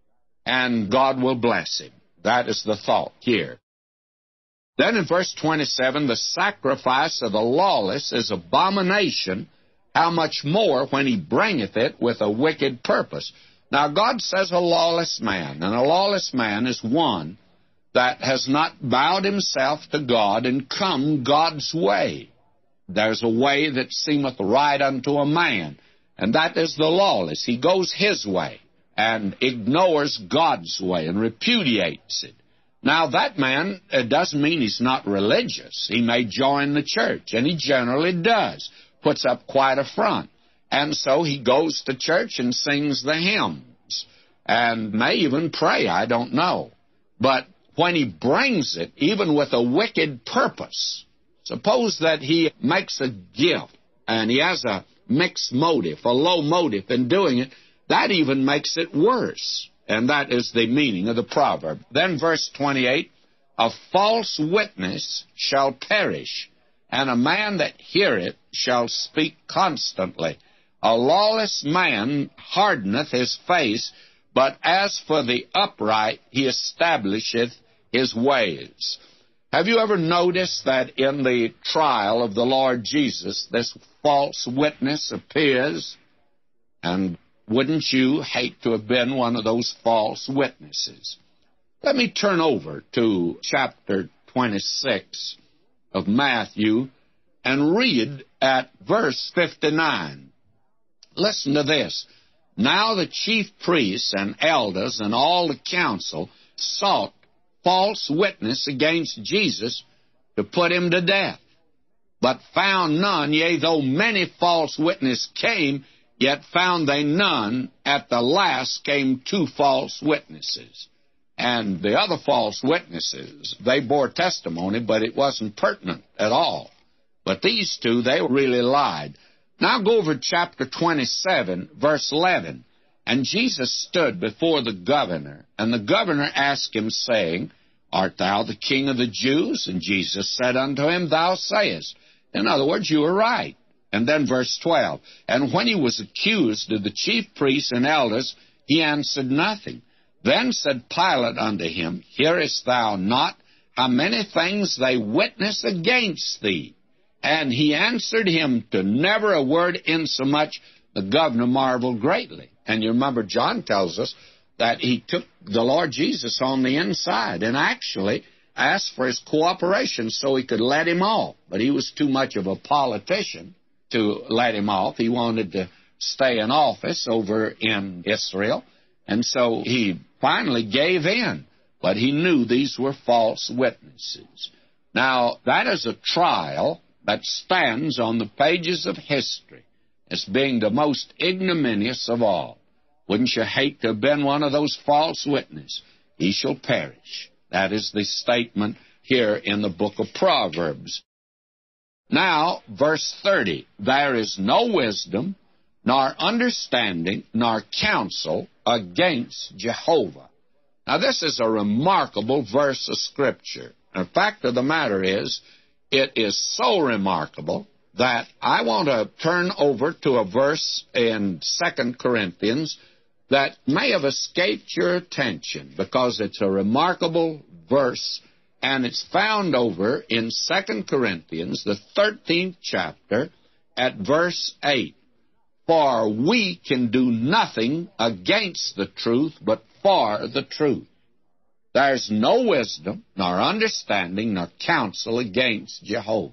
and God will bless him. That is the thought here. Then in verse twenty-seven, the sacrifice of the lawless is abomination, how much more when he bringeth it with a wicked purpose. Now, God says a lawless man, and a lawless man is one that has not bowed himself to God and come God's way. There's a way that seemeth right unto a man, and that is the lawless. He goes his way and ignores God's way and repudiates it. Now, that man, it doesn't mean he's not religious. He may join the church, and he generally does, puts up quite a front. And so he goes to church and sings the hymns, and may even pray, I don't know. But when he brings it, even with a wicked purpose, suppose that he makes a gift, and he has a mixed motive, a low motive in doing it, that even makes it worse. And that is the meaning of the proverb. Then verse twenty-eight, a false witness shall perish, and a man that heareth shall speak constantly. A lawless man hardeneth his face, but as for the upright, he establisheth his ways. Have you ever noticed that in the trial of the Lord Jesus, this false witness appears? And wouldn't you hate to have been one of those false witnesses? Let me turn over to chapter twenty-six of Matthew and read at verse fifty-nine. Listen to this. Now the chief priests and elders and all the council sought false witness against Jesus to put him to death, but found none. Yea, though many false witnesses came, yet found they none. At the last came two false witnesses. And the other false witnesses, they bore testimony, but it wasn't pertinent at all. But these two, they really lied. Now go over to chapter twenty-seven, verse eleven. And Jesus stood before the governor, and the governor asked him, saying, Art thou the king of the Jews? And Jesus said unto him, Thou sayest. In other words, you are right. And then verse twelve, and when he was accused of the chief priests and elders, he answered nothing. Then said Pilate unto him, Hearest thou not how many things they witness against thee? And he answered him to never a word, insomuch the governor marveled greatly. And you remember John tells us that he took the Lord Jesus on the inside and actually asked for his cooperation so he could let him off. But he was too much of a politician to let him off. He wanted to stay in office over in Israel, and so he finally gave in. But he knew these were false witnesses. Now, that is a trial that stands on the pages of history as being the most ignominious of all. Wouldn't you hate to have been one of those false witnesses? He shall perish. That is the statement here in the book of Proverbs. Now, verse thirty, there is no wisdom, nor understanding, nor counsel against Jehovah. Now, this is a remarkable verse of Scripture. And the fact of the matter is, it is so remarkable that I want to turn over to a verse in Second Corinthians that may have escaped your attention because it's a remarkable verse, and it's found over in Second Corinthians, the thirteenth chapter, at verse eight. For we can do nothing against the truth, but for the truth. There's no wisdom, nor understanding, nor counsel against Jehovah.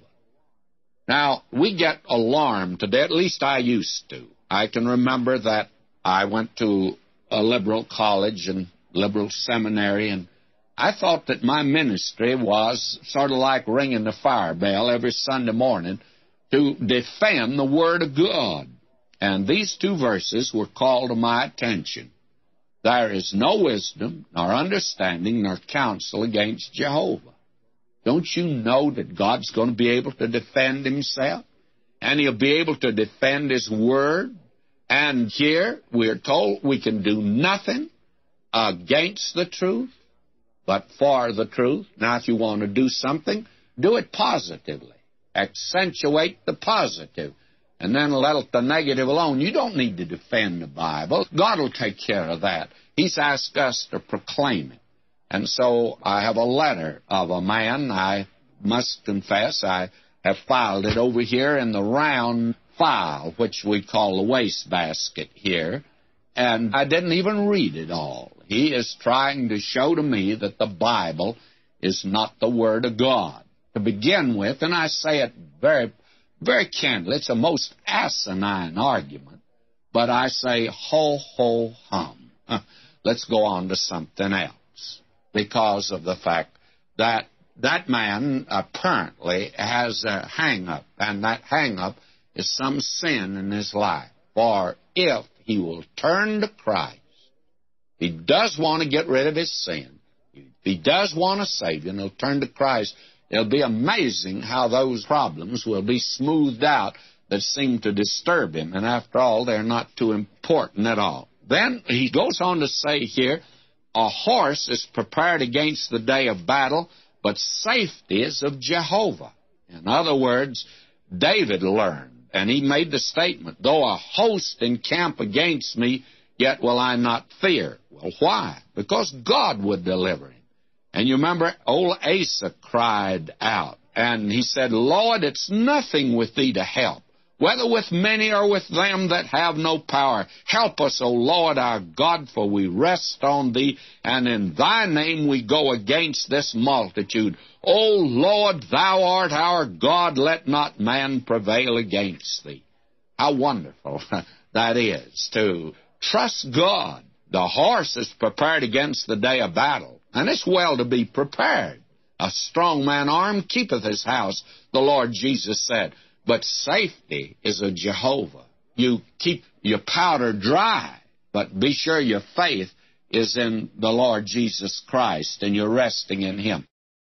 Now, we get alarmed today, at least I used to. I can remember that I went to a liberal college and liberal seminary, and I thought that my ministry was sort of like ringing the fire bell every Sunday morning to defend the Word of God. And these two verses were called to my attention. There is no wisdom, nor understanding, nor counsel against Jehovah. Don't you know that God's going to be able to defend himself? And he'll be able to defend his Word? And here we're told we can do nothing against the truth, but for the truth. Now, if you want to do something, do it positively. Accentuate the positive, and then let the negative alone. You don't need to defend the Bible. God will take care of that. He's asked us to proclaim it. And so I have a letter of a man. I must confess I have filed it over here in the round file, which we call the wastebasket here, and I didn't even read it all. He is trying to show to me that the Bible is not the Word of God. To begin with, and I say it very, very candidly, it's a most asinine argument But I say, ho, ho, hum. Let's go on to something else, because of the fact that that man apparently has a hang-up, and that hang-up is some sin in his life. For if he will turn to Christ, he does want to get rid of his sin, if he does want to save you, and he'll turn to Christ, it'll be amazing how those problems will be smoothed out that seem to disturb him. And after all, they're not too important at all. Then he goes on to say here, a horse is prepared against the day of battle, but safety is of Jehovah. In other words, David learned, and he made the statement, though a host encamp against me, yet will I not fear. Well, why? Because God would deliver him. And you remember, old Asa cried out, and he said, Lord, it's nothing with thee to help, whether with many or with them that have no power. Help us, O Lord our God, for we rest on thee, and in thy name we go against this multitude. O Lord, thou art our God, let not man prevail against thee. How wonderful that is, to trust God. The horse is prepared against the day of battle, and it's well to be prepared. A strong man armed keepeth his house, the Lord Jesus said. But safety is of Jehovah. You keep your powder dry, but be sure your faith is in the Lord Jesus Christ, and you're resting in him.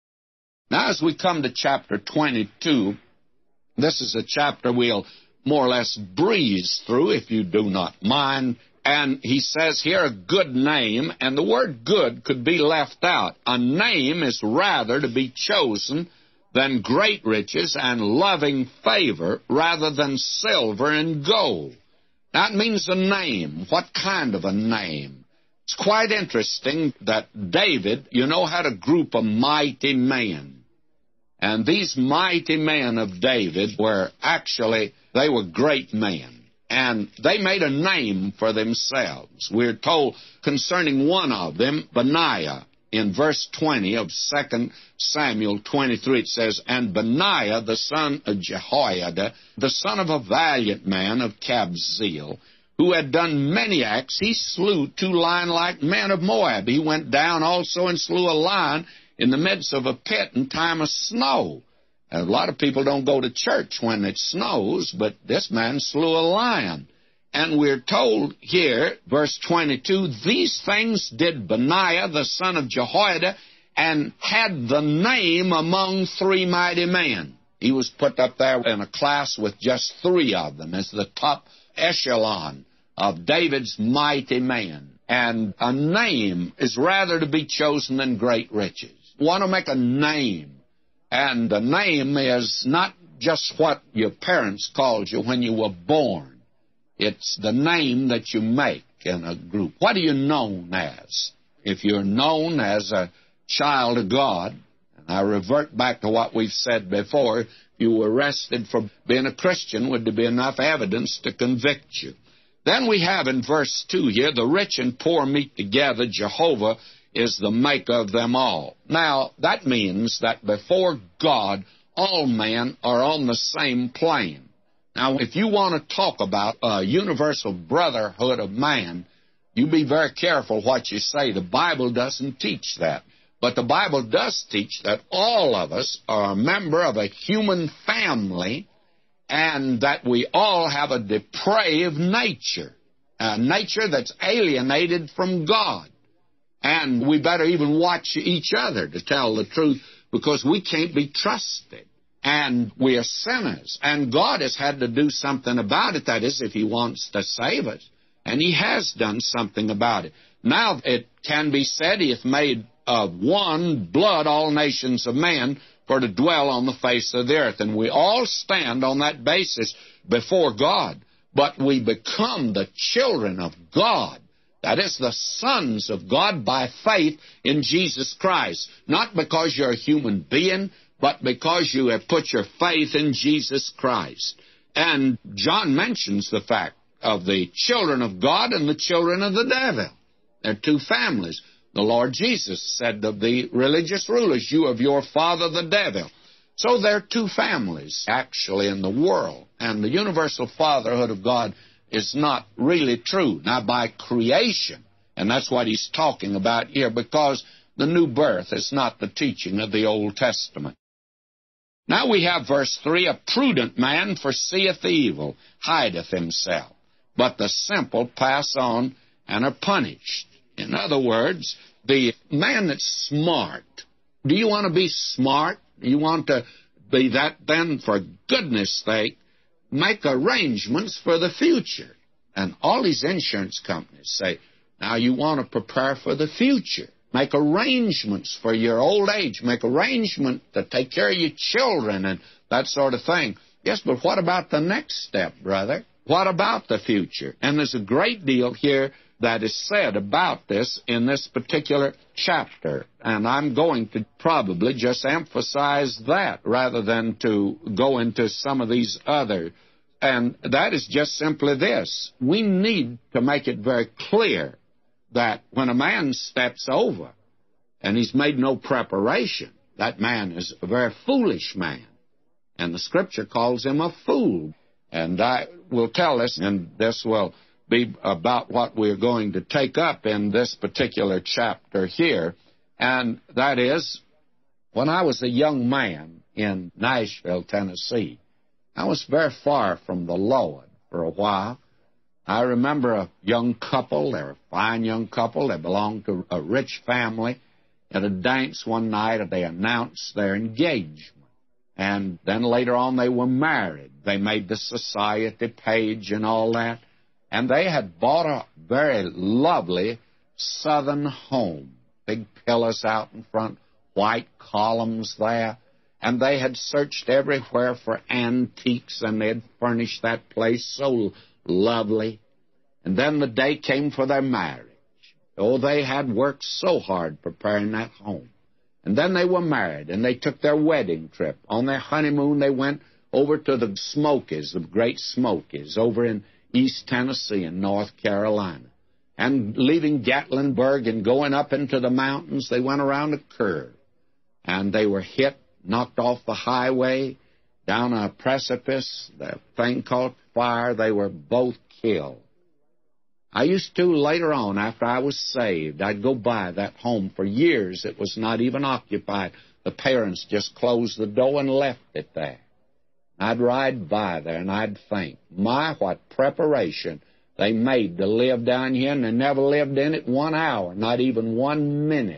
Now, as we come to chapter twenty-two, this is a chapter we'll more or less breeze through, if you do not mind. And he says here, a good name, and the word good could be left out. A name is rather to be chosen than great riches and loving favor, rather than silver and gold. That means a name. What kind of a name? It's quite interesting that David, you know, had a group of mighty men. And these mighty men of David were actually, they were great men. And they made a name for themselves. We're told concerning one of them, Benaiah, in verse twenty of Second Samuel twenty-three, it says, And Benaiah, the son of Jehoiada, the son of a valiant man of Kabzeel, who had done many acts, he slew two lion-like men of Moab. He went down also and slew a lion in the midst of a pit in time of snow. A lot of people don't go to church when it snows, but this man slew a lion. And we're told here, verse twenty-two, these things did Benaiah, the son of Jehoiada, and had the name among three mighty men. He was put up there in a class with just three of them as the top echelon of David's mighty men. And a name is rather to be chosen than great riches. You want to make a name. And the name is not just what your parents called you when you were born. It's the name that you make in a group. What are you known as? If you're known as a child of God, and I revert back to what we've said before, if you were arrested for being a Christian, would there be enough evidence to convict you? Then we have in verse two here, the rich and poor meet together, Jehovah is the maker of them all. Now, that means that before God, all men are on the same plane. Now, if you want to talk about a universal brotherhood of man, you be very careful what you say. The Bible doesn't teach that. But the Bible does teach that all of us are a member of a human family, and that we all have a depraved nature, a nature that's alienated from God. And we better even watch each other, to tell the truth, because we can't be trusted. And we are sinners. And God has had to do something about it. That is, if he wants to save us. And he has done something about it. Now it can be said he hath made of one blood all nations of men for to dwell on the face of the earth. And we all stand on that basis before God. But we become the children of God. That is, the sons of God by faith in Jesus Christ. Not because you're a human being, but because you have put your faith in Jesus Christ. And John mentions the fact of the children of God and the children of the devil. They're two families. The Lord Jesus said of the religious rulers, you of your father the devil. So there are two families, actually, in the world. And the universal fatherhood of God is not really true. Now, by creation, and that's what he's talking about here, because the new birth is not the teaching of the Old Testament. Now we have verse three, a prudent man foreseeth the evil, hideth himself, but the simple pass on and are punished. In other words, the man that's smart, do you want to be smart? Do you want to be that? Then, for goodness sake, make arrangements for the future. And all these insurance companies say, now you want to prepare for the future. Make arrangements for your old age. Make arrangements to take care of your children and that sort of thing. Yes, but what about the next step, brother? What about the future? And there's a great deal here that is said about this in this particular chapter. And I'm going to probably just emphasize that rather than to go into some of these other. And that is just simply this. We need to make it very clear that when a man steps over and he's made no preparation, that man is a very foolish man. And the Scripture calls him a fool. And I will tell this, and this will be about what we're going to take up in this particular chapter here. And that is, when I was a young man in Nashville, Tennessee, I was very far from the Lord for a while. I remember a young couple, they were a fine young couple, they belonged to a rich family. At a dance one night, they announced their engagement. And then later on, they were married. They made the society page and all that. And they had bought a very lovely southern home, big pillars out in front, white columns there. And they had searched everywhere for antiques, and they had furnished that place so lovely. And then the day came for their marriage. Oh, they had worked so hard preparing that home. And then they were married, and they took their wedding trip. On their honeymoon, they went over to the Smokies, the Great Smokies, over in East Tennessee and North Carolina. And leaving Gatlinburg and going up into the mountains, they went around a curve. And they were hit, knocked off the highway, down a precipice, the thing caught fire. They were both killed. I used to, later on, after I was saved, I'd go by that home for years. It was not even occupied. The parents just closed the door and left it there. I'd ride by there, and I'd think, my, what preparation they made to live down here, and they never lived in it one hour, not even one minute.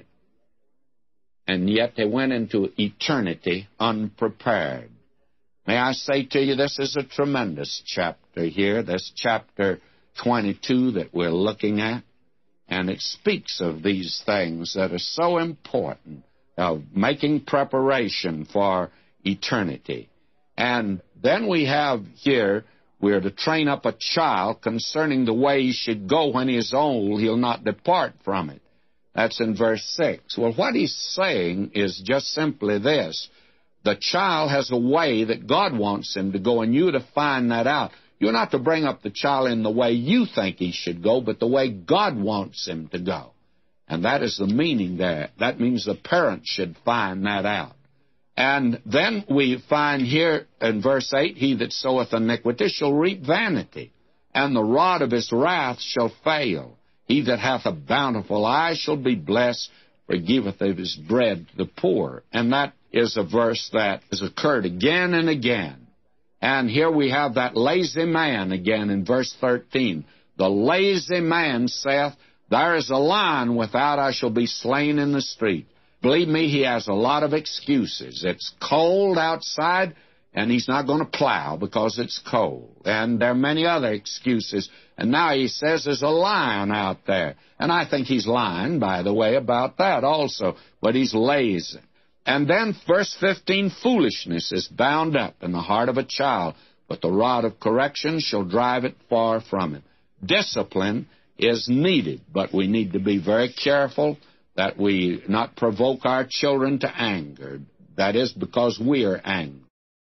And yet they went into eternity unprepared. May I say to you, this is a tremendous chapter here, this chapter twenty-two that we're looking at, and it speaks of these things that are so important, of making preparation for eternity. And then we have here, we're to train up a child concerning the way he should go. When he is old, he'll not depart from it. That's in verse six. Well, what he's saying is just simply this. The child has a way that God wants him to go, and you to find that out. You're not to bring up the child in the way you think he should go, but the way God wants him to go. And that is the meaning there. That means the parents should find that out. And then we find here in verse eight, he that soweth iniquity shall reap vanity, and the rod of his wrath shall fail. He that hath a bountiful eye shall be blessed, for he giveth of his bread to the poor. And that is a verse that has occurred again and again. And here we have that lazy man again in verse thirteen. The lazy man saith, there is a lion without, I shall be slain in the street. Believe me, he has a lot of excuses. It's cold outside, and he's not going to plow because it's cold. And there are many other excuses. And now he says there's a lion out there. And I think he's lying, by the way, about that also. But he's lazy. And then verse fifteen, foolishness is bound up in the heart of a child, but the rod of correction shall drive it far from him. Discipline is needed, but we need to be very careful that we not provoke our children to anger. That is because we are angry.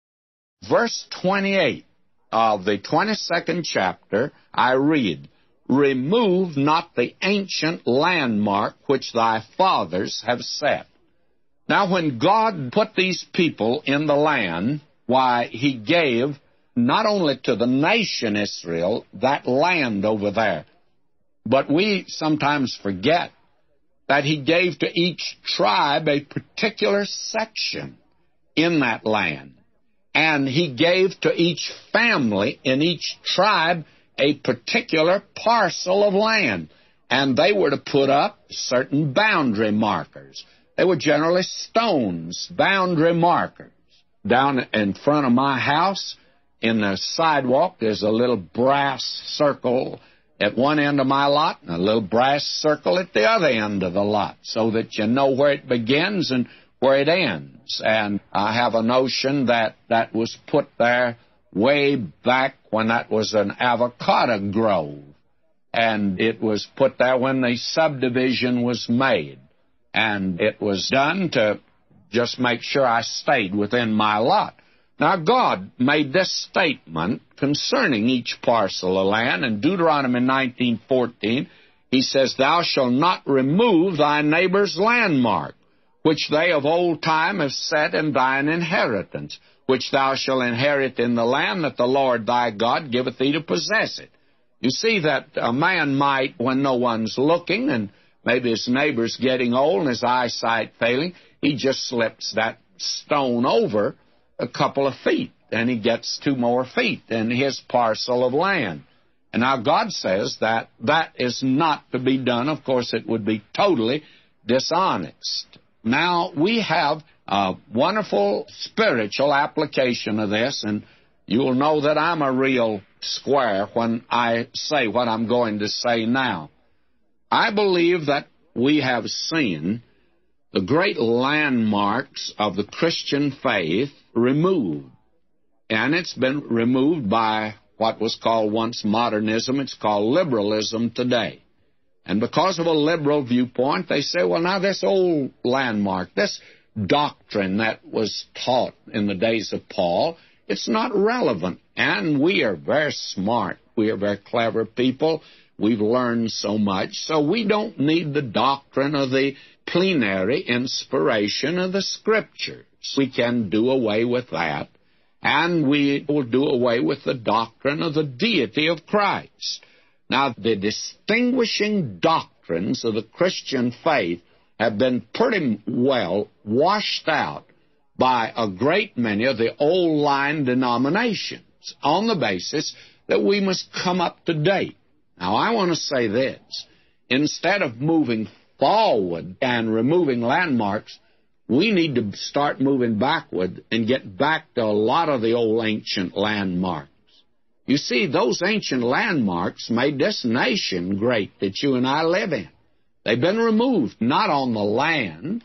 Verse twenty-eight of the twenty-second chapter, I read, remove not the ancient landmark which thy fathers have set. Now, when God put these people in the land, why, he gave not only to the nation Israel, that land over there, but we sometimes forget that he gave to each tribe a particular section in that land. And he gave to each family in each tribe a particular parcel of land. And they were to put up certain boundary markers. They were generally stones, boundary markers. Down in front of my house, in the sidewalk, there's a little brass circle at one end of my lot and a little brass circle at the other end of the lot, so that you know where it begins and where it ends. And I have a notion that that was put there way back when that was an avocado grove. And it was put there when the subdivision was made. And it was done to just make sure I stayed within my lot. Now, God made this statement concerning each parcel of land. In Deuteronomy nineteen fourteen, he says, "Thou shalt not remove thy neighbor's landmark, which they of old time have set in thine inheritance, which thou shalt inherit in the land that the Lord thy God giveth thee to possess it." You see that a man might, when no one's looking, and maybe his neighbor's getting old and his eyesight failing, he just slips that stone over a couple of feet, and he gets two more feet in his parcel of land. And now God says that that is not to be done. Of course, it would be totally dishonest. Now, we have a wonderful spiritual application of this, and you'll know that I'm a real square when I say what I'm going to say now. I believe that we have seen the great landmarks of the Christian faith removed. And it's been removed by what was called once modernism. It's called liberalism today. And because of a liberal viewpoint, they say, well, now this old landmark, this doctrine that was taught in the days of Paul, it's not relevant. And we are very smart. We are very clever people. We've learned so much. So we don't need the doctrine of the plenary inspiration of the Scriptures. We can do away with that. And we will do away with the doctrine of the deity of Christ. Now, the distinguishing doctrines of the Christian faith have been pretty well washed out by a great many of the old line denominations on the basis that we must come up to date. Now, I want to say this. Instead of moving forward and removing landmarks, we need to start moving backward and get back to a lot of the old ancient landmarks. You see, those ancient landmarks made this nation great that you and I live in. They've been removed, not on the land.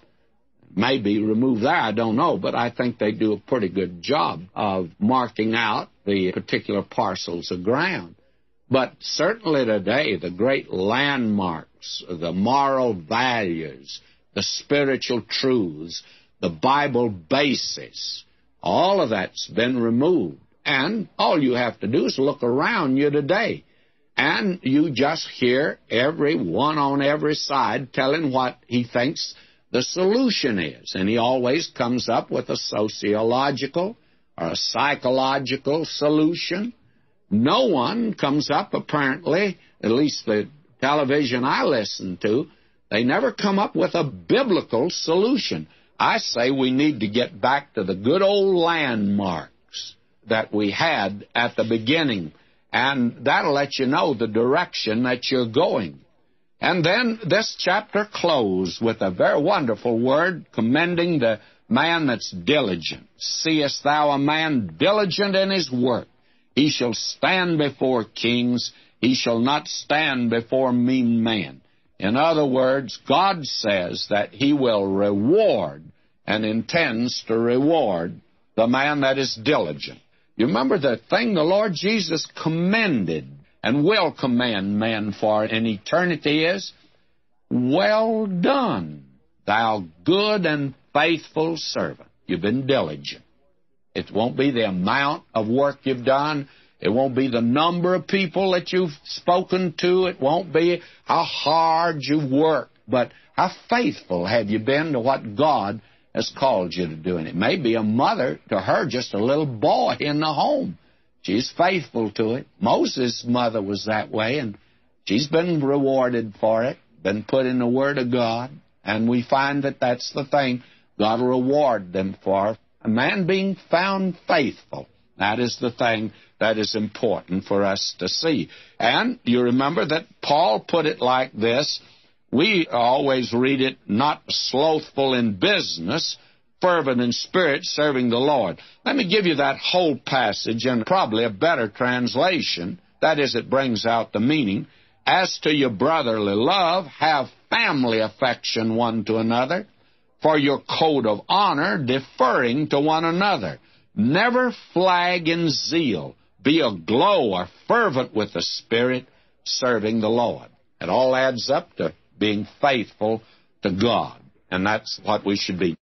Maybe removed there, I don't know, but I think they do a pretty good job of marking out the particular parcels of ground. But certainly today, the great landmarks, the moral values, the spiritual truths, the Bible basis, all of that's been removed. And all you have to do is look around you today. And you just hear everyone on every side telling what he thinks the solution is. And he always comes up with a sociological or a psychological solution. No one comes up, apparently, at least the television I listen to, they never come up with a biblical solution. I say we need to get back to the good old landmarks that we had at the beginning, and that'll let you know the direction that you're going. And then this chapter closed with a very wonderful word commending the man that's diligent. Seest thou a man diligent in his work? He shall stand before kings. He shall not stand before mean men. In other words, God says that he will reward and intends to reward the man that is diligent. You remember the thing the Lord Jesus commended and will commend men for in eternity is, well done, thou good and faithful servant. You've been diligent. It won't be the amount of work you've done. It won't be the number of people that you've spoken to. It won't be how hard you've worked. But how faithful have you been to what God has called you to do? And it may be a mother, to her, just a little boy in the home. She's faithful to it. Moses' mother was that way, and she's been rewarded for it, been put in the Word of God, and we find that that's the thing God will reward them for. A man being found faithful, that is the thing that is important for us to see. And you remember that Paul put it like this. We always read it, not slothful in business, fervent in spirit, serving the Lord. Let me give you that whole passage in probably a better translation. That is, it brings out the meaning. As to your brotherly love, have family affection one to another, for your code of honor deferring to one another. Never flag in zeal. Be aglow or fervent with the Spirit, serving the Lord. It all adds up to being faithful to God, and that's what we should be.